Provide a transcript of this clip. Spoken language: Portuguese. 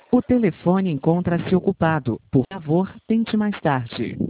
O telefone encontra-se ocupado. Por favor, tente mais tarde.